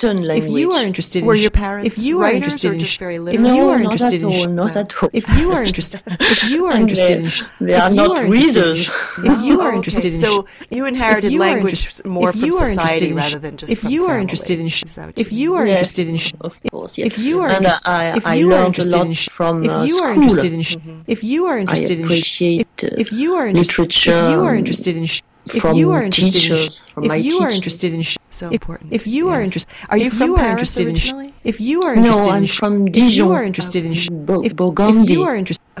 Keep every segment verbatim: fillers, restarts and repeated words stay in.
written language. If you are interested in Were your parents if you are writers interested or in just sh- very if literate? you No, are not interested at in sh- all, not at all. if you are interested if you are And interested they- in sh- they if are you not are interested in readers. sh- if you Oh, are okay. interested in sh- So you inherited if you are language interest- more if from you are interested society in sh- rather than just if from you are family. interested in sh- Is that what if you you mean? are Yes, interested in sh- of course, yes. if you are and interest- I, if I you are learned a interested lot in sh- from if uh, you are school. interested in sh- if you are I interested in sh- appreciate uh, if you are interested literature if you are interested in sh- if from you are interested in sh- teachers, from my if you are teachers. interested in sh- So if, important. if you are Yes. interested Are you if from you are Paris interested in sh- originally? if you are No, interested I'm in sh- from if you Dijon. are interested in sh- Bo- if, if Burgundy. you are interested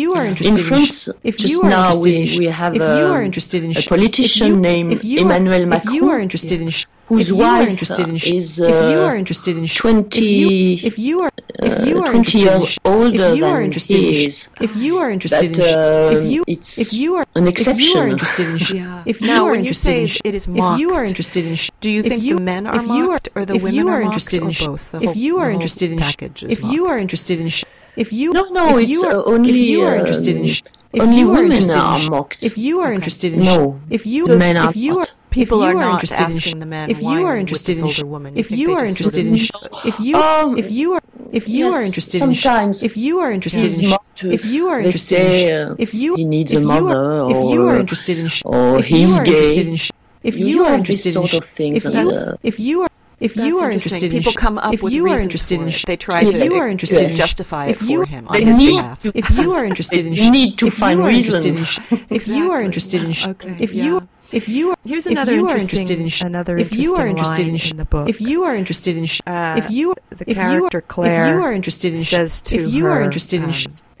you are interested in France, in, if just you are now interested we, in, we have if a, you are interested in, a politician if you, named if you Emmanuel are, Macron, if you are interested in, whose if you wife are interested in, is uh, if you are interested in, twenty, if you are, if you are uh, twenty years older if you are than interested he in, is. if you are interested But, in, uh, if you, it's if you are, an if you are exception. interested in, Yeah. if you Now, are when you interested say in, it is if you are mocked, interested in, do you if think you, the men are if you mocked or the if women you are are mocked, interested or in, both? The if whole, you are the whole interested in, package is if you mocked. are interested in, if you, No, no, if it's you are, uh, only if you are interested in, um, if only you are women interested are in, mocked. if you are Okay. interested in, No, if you, the men are if you are, not. People if you are are not interested asking in, the men, if why you are are you with interested this in, older woman? You if think you they are just sort interested of- in, if you, Um, if you are, if you yes, are interested in, sometimes if you are interested he's in, mocked. if you are They interested say, in, uh, if you, he needs if a you mother, are, if you or- are interested in, or if you he's are gay. interested in, if You- you you are have this interested in, sort of things if that, you, uh, if you are. If That's you are interesting. interested in, People come up if with you are reasons interested for in, it. They try if to you are interested in, justify it if you, for him on if his you, behalf. if you are interested in, You need to if find you are interested reasons. in, if you are Exactly. interested in, Okay, if yeah. you, if you, Here's if another you are interesting, interested in, another if you are interesting interested line in, in the book. if you are interested in, Uh, if you, the if you, character if Claire you are interested in, says to if you her, are interested in, um,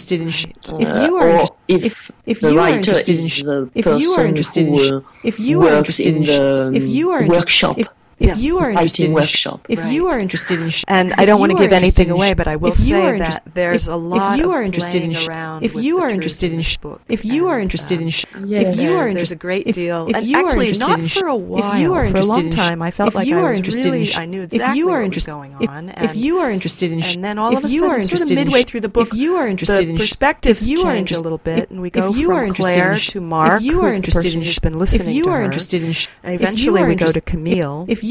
interested in sh- Uh, if you are or inter- if, if if the you are writer interested is in sh- the if you are person interested in who, sh- uh, if you are works interested in in sh- the if you are interest- workshop. if Yes, if you are interested writing in sh- workshop. if you Right. are interested in sh- And I if don't you want to are give interested anything in away, sh- but I will if you say are that interest- there's if- a lot if you of are interested in playing sh- around if with you the are truth interested in in this sh- book. if you are And, interested um, in sh- Yeah. if you are there's interested a great if- deal, if and you are actually interested not in sh- for a while, if you are for a interested long in sh- time, I felt if like you I are was interested really, in sh- I knew if exactly you are what was interested going if, on, if and, you are interested in sh- and then all if of a you sudden, are sort of interested in midway sh- through the book, if you are interested the in sh- perspectives if you are change interest- a little bit, if- and we if go you from are interested Claire in sh- to Mark, if you are who's the interested person in who's sh- been listening if you to are her. interested in sh- And if eventually you are we go interest- to Camille, if, if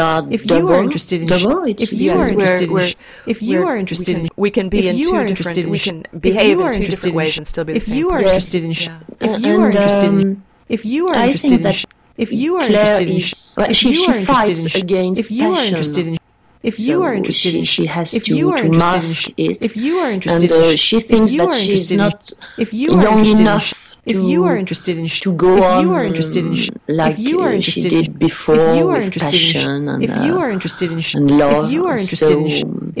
are if double, you are interested in double, it's if you Yes, are we're- interested in we're- if you we're- are interested we in can, we can be if in you two are different interested in we sh- can if behave you are in two interested different in ways sh- and still be the if same you are person. interested in sh- Yeah. if you And, are interested in um, if you are I interested think in that sh- if you are Claire interested in is- sh- well, if she- you she are interested fights in sh- against if you are passion. interested in if you So are interested she, in she has if to, you are to interested in mask sh- it. if you are interested and uh, in sh- she if thinks you that are she's interested in not if you are young interested in enough sh- if to, you are interested in sh- to go if on you are interested in sh- like if you are uh, interested she in did before if you are with interested in sh- passion and, if you uh, are interested in sh- and love. if you are interested in sh- So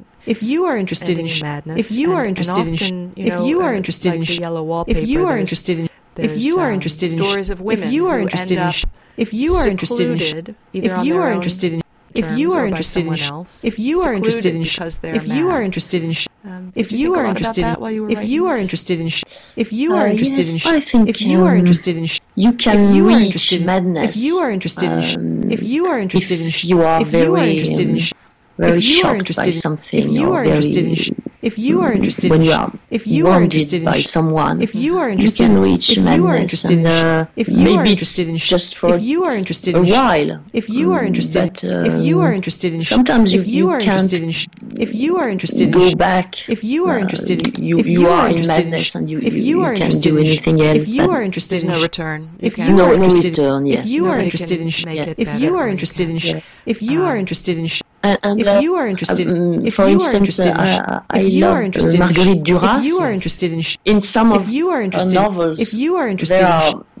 if you are interested in sh- madness, if you are and, interested and in sh- often, you if know, you are uh, interested like in the sh- yellow wallpaper, if you are there's- interested in there's, if you are um, interested in sh- stories of women if you are who interested end in up sh- if you are interested in sh- secluded, either if on you their are own interested in if terms you are or by interested in someone sh- else, if you are interested in sh- because they're if you mad. are interested in sh- Um, if did you think a are lot interested about in that while you were if writing you are this? interested in sh- if you are Uh, interested in yes, sh- I think, if you are um, interested in sh- You can if you are reach interested in madness. if you are interested in sh- um, if you are interested if in sh- you are if you are very, interested in um, sh- very if you are shocked interested by in something, if you or are very, interested in sh- if you are interested when in you sh- are if you are wounded interested in by sh- someone, if you are you interested can in- reach if you are madness, interested in and sh- uh, if you are maybe interested in it's sh- just for if you are interested a in sh- while. if you are Mm, interested but, if you are um, interested in sh- sometimes you, if you you are can't interested in sh- if you are interested in go sh- back. if you are uh, interested in you, if you, you are are in interested in madness, sh- and you, if you, you are can't interested do in sh- anything else. if you and are interested There's in no sh- return. You if can't- you no, are no interested return, yes. if you are Nobody interested can in sh- make Yeah. it if better, you are or you interested in can't- sh- Yeah. if you are Um, interested in sh- And, and, if uh, you are interested um, if for you are instance, interested in sh- uh, I if you love are interested uh, in sh- Marguerite Duras. if you are interested in sh- In some if of you are her interested novels, if you are interested there in sh- are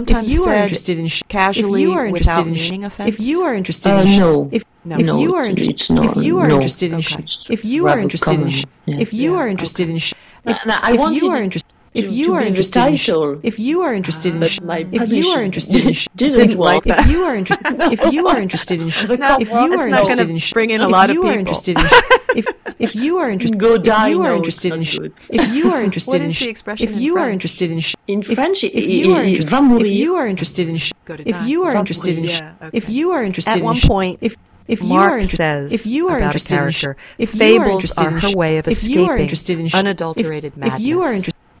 sometimes if you are said interested in sh- casually if you are interested without in sh- meaning offense? if you are interested Uh, in sh- no. if No. if No, you are it's- interested it's not- if you are no. interested in sh- Okay. if you are Rather interested in common, sh- yeah. if you Yeah, are interested okay. in sh- if, And I if wanted you are it interested to- if you to are be the interested in sh- title. if you are interested in But sh- my if you are publisher interested in sh- didn't Didn't like want that. if you are interested if you are interested in sh- The if you cover- are It's not interested gonna in sh- bring in a if lot of you are people. interested in sh- if if you are interested Go if die, you are no, interested it's in not sh- good. if you are interested What in is sh- the expression if in you are French? interested in sh- In if, French, if il- you are il interested va if mourir. you are interested in sh- Go to if die. you are Va interested in mourir. sh- Yeah, if okay. you are interested At in one sh- point, if if you Mark are inter- says if you are about a interested in sh- character, if you are fables interested are in her sh- way of if you are escaping interested in sh- unadulterated if, if you are madness. interested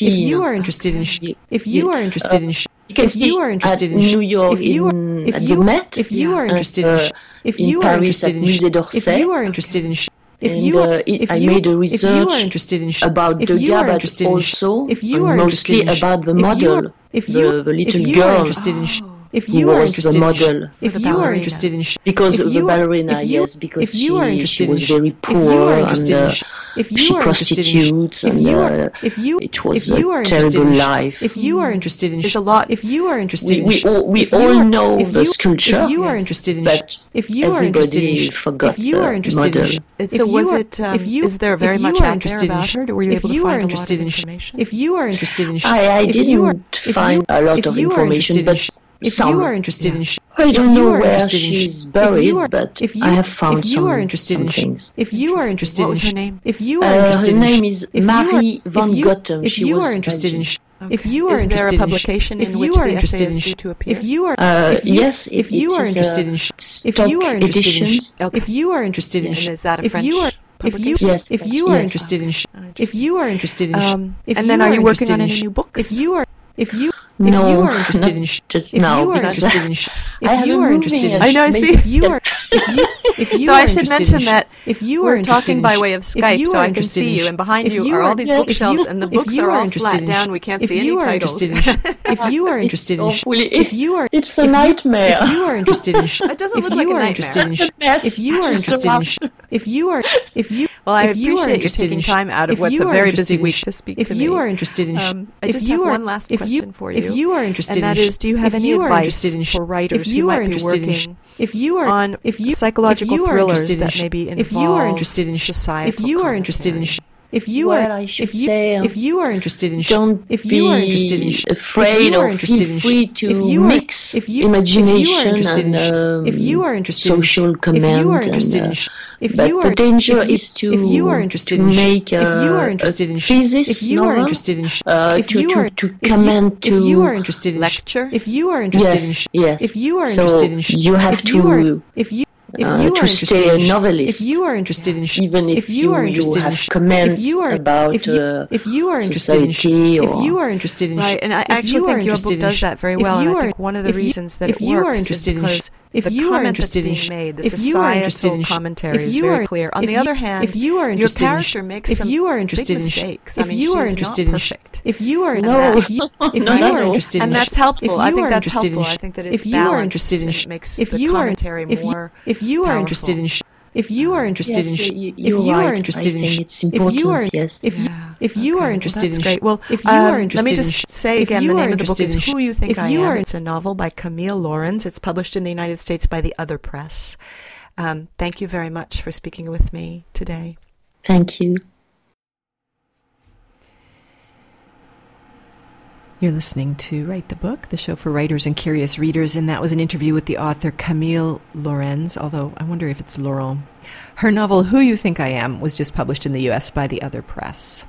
if you are interested in, sh- if you are interested in, sh- You can if you are interested in, sh- New York, if you are, in, if at you, the Met, if you are and, interested uh, in, sh- if in you are Paris interested at in, sh- Musée d'Orsay. if you are interested in, sh- if And, you are, uh, it, if I you, made a if you are research interested in, sh- about if the you are Degas, interested but in, sh- also if you are and interested mostly in, sh- about the if you model, are, if you, the, the little if you girl are interested in, sh- if who you are was interested the in, sh- model. if The you are ballerina. interested in, sh- Because if the you are- ballerina, if you- yes, because if you are she, interested she in was sh- very if you are poor interested and in uh, sh- if you she are interested in sh- prostitutes if and you are, uh, if you, it was if you are a interested terrible in sh- life. if you are interested in, There's sh- a lot- if you are interested We, in, we sh- all, we if you all are- know if the you- sculpture, if you are Yes. interested in, sh- but if you are interested in, everybody sh- forgot if you are the interested in, model. sh- It- if so you was are- it, um, if you- is there very if you much are out interested there in about sh- her? Were you if able to you are find a lot interested of in sh- information? if you are interested in, sh- I, I if didn't you are- if find you- a lot if of you are information, interested in but sh- if some. you are interested in, sh- I if don't you know are where interested in sh- she's if buried, you are- but if you- I have found if you some, are interested some in sh- things. if you are interested What in was sh- her name? if you are Uh, interested her in sh- name is if you are- Marie van if you- Gotham. if She you was are interested in Belgian. sh- Okay. If you are is interested there a in publication sh- if in you which are the interested essay in is sh- due to appear? if you are Uh, if you, yes, it, if you it are is interested a in sh- if stock you are interested in sh- edition. Okay. if you are interested in And sh- is that a if French you are if you publication? Yes, if you yes. are interested in sh- Oh, if you are interested in sh- Um, if and you then are you working interested on in any sh- new books? if you are if you if No, you are interested not in sh- just if now, you are because interested in sh- I if have you a are movie interested in and I know, I see. if you are if you if you So are I should interested mention in sh- that if you are we're interested talking in by sh- way of if Skype, you so are I can interested see in you, sh- and behind if you you are are- all these if you- bookshelves, and the if books you are are all interested flat in down. sh- We can't if see any you are titles. interested in sh- if you are It's interested in sh- awfully- if you are It's a if you- nightmare. if you are interested in sh- It doesn't if look you like a are nightmare. interested in sh- It's a mess. if you are It's a interested in mess. sh- if you are if you Well, I if you are appreciate you interested taking in sh- time out of if what's you a are very interested busy in week sh- to speak if to you me. are interested in sh- Um, I if just you have are one last if question you, for if you, you are interested and that in sh- is, do you have if any you are advice interested in sh- for writers if who you might are be interested in sh- working if you are on if you psychological if you are thrillers interested in that sh- maybe if you are involve interested in sh- societal if you are interested in sh- if you Well, are I should if you say, um, if you are interested in sh- Don't if you are interested in be sh- afraid if you are or interested feel in sh- free to if you are- mix if you imagination if you are interested in and sh- um, if you are interested in sh- social if you are command interested and, in uh, sh- if but you are the danger if you, is to, if you are interested to in sh- make a, if you are interested a in sh- thesis if you are novel, interested in sh- uh, if to, you to, are to if you- comment if to you are interested in sh- lecture. if you are interested in yes, sh- yes. if you are So interested in sh- you have if you to are if you if uh, you to are interested stay in a sh- novelist. if you are interested in sh- Even if if you you- are you interested in have sh- comments if you are about, if you, uh, if you are interested in sh- society if or- you are interested in sh- Right, and I if actually you are think your interested book in does sh- that very if well, you and I are- think one of the if you- reasons that if it you are works interested is in sh- because if the you are comment interested that's in being sh- made, the if you are interested societal in sh- commentary if is you very are- clear. On if the you- other hand, if you are your interested in sh- character makes if some you are big interested in sh- mistakes. I if mean, you are she's interested not in sh- perfect. if you are No. if you, if Not you at are all. interested And in that's sh- helpful. if I you think are that's interested in helpful. sh- I think that if it's you are balanced interested in and sh- it makes if the you are commentary if you, more if you are powerful. interested in sh- if you are interested in Yes, sh- you- if you're you are right. interested I in think sh- it's if you are important, yes. if you Yeah. if you Okay, are well, interested that's in sh- great. Well, if you um, are let interested me in just sh- say if again you the are name of the book interested is in sh- Who You Think if I you Am. are- It's a novel by Camille Laurens. It's published in the United States by the Other Press. Um, thank you very much for speaking with me today. Thank you. You're listening to Write the Book, the show for writers and curious readers, and that was an interview with the author Camille Laurens, although I wonder if it's Laurent. Her novel, Who You Think I Am, was just published in the U S by the Other Press.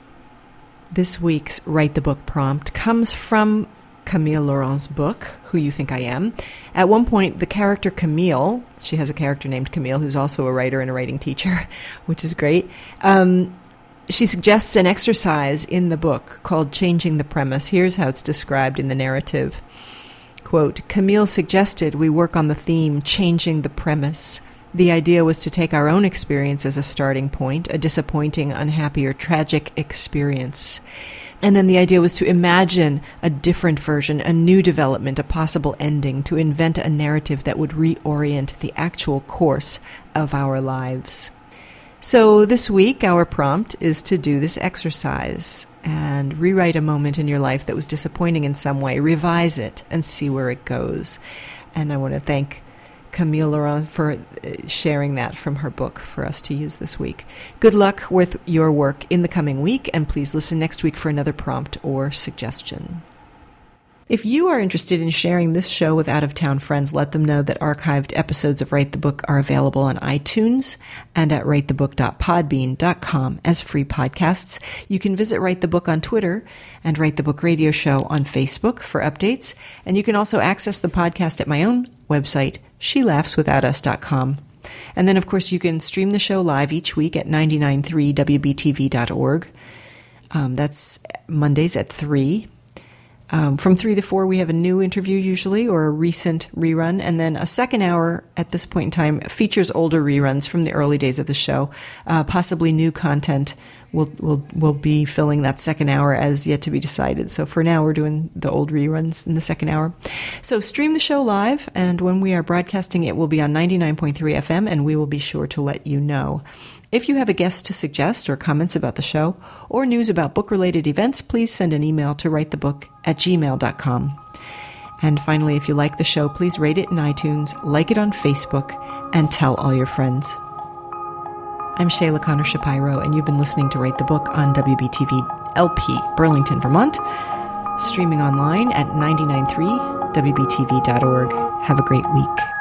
This week's Write the Book prompt comes from Camille Laurens' book, Who You Think I Am. At one point, the character Camille, she has a character named Camille who's also a writer and a writing teacher, which is great, um, she suggests an exercise in the book called Changing the Premise. Here's how it's described in the narrative. Quote, Camille suggested we work on the theme Changing the Premise. The idea was to take our own experience as a starting point, a disappointing, unhappy, or tragic experience. And then the idea was to imagine a different version, a new development, a possible ending, to invent a narrative that would reorient the actual course of our lives. So this week, our prompt is to do this exercise and rewrite a moment in your life that was disappointing in some way, revise it, and see where it goes. And I want to thank Camille Laurent for sharing that from her book for us to use this week. Good luck with your work in the coming week, and please listen next week for another prompt or suggestion. If you are interested in sharing this show with out-of-town friends, let them know that archived episodes of Write the Book are available on iTunes and at write the book dot podbean dot com as free podcasts. You can visit Write the Book on Twitter and Write the Book Radio Show on Facebook for updates. And you can also access the podcast at my own website, she laughs without us dot com. And then, of course, you can stream the show live each week at ninety-nine point three W B T V dot org. Um, that's Mondays at three. Um, from three to four, we have a new interview usually, or a recent rerun, and then a second hour at this point in time features older reruns from the early days of the show. Uh, possibly new content will will will be filling that second hour as yet to be decided. So for now, we're doing the old reruns in the second hour. So stream the show live, and when we are broadcasting, it will be on ninety-nine point three F M, and we will be sure to let you know. If you have a guest to suggest or comments about the show or news about book-related events, please send an email to writethebook at gmail dot com. And finally, if you like the show, please rate it in iTunes, like it on Facebook, and tell all your friends. I'm Shayla Connor Shapiro, and you've been listening to Write the Book on W B T V L P, Burlington, Vermont, streaming online at ninety-nine point three W B T V dot org. Have a great week.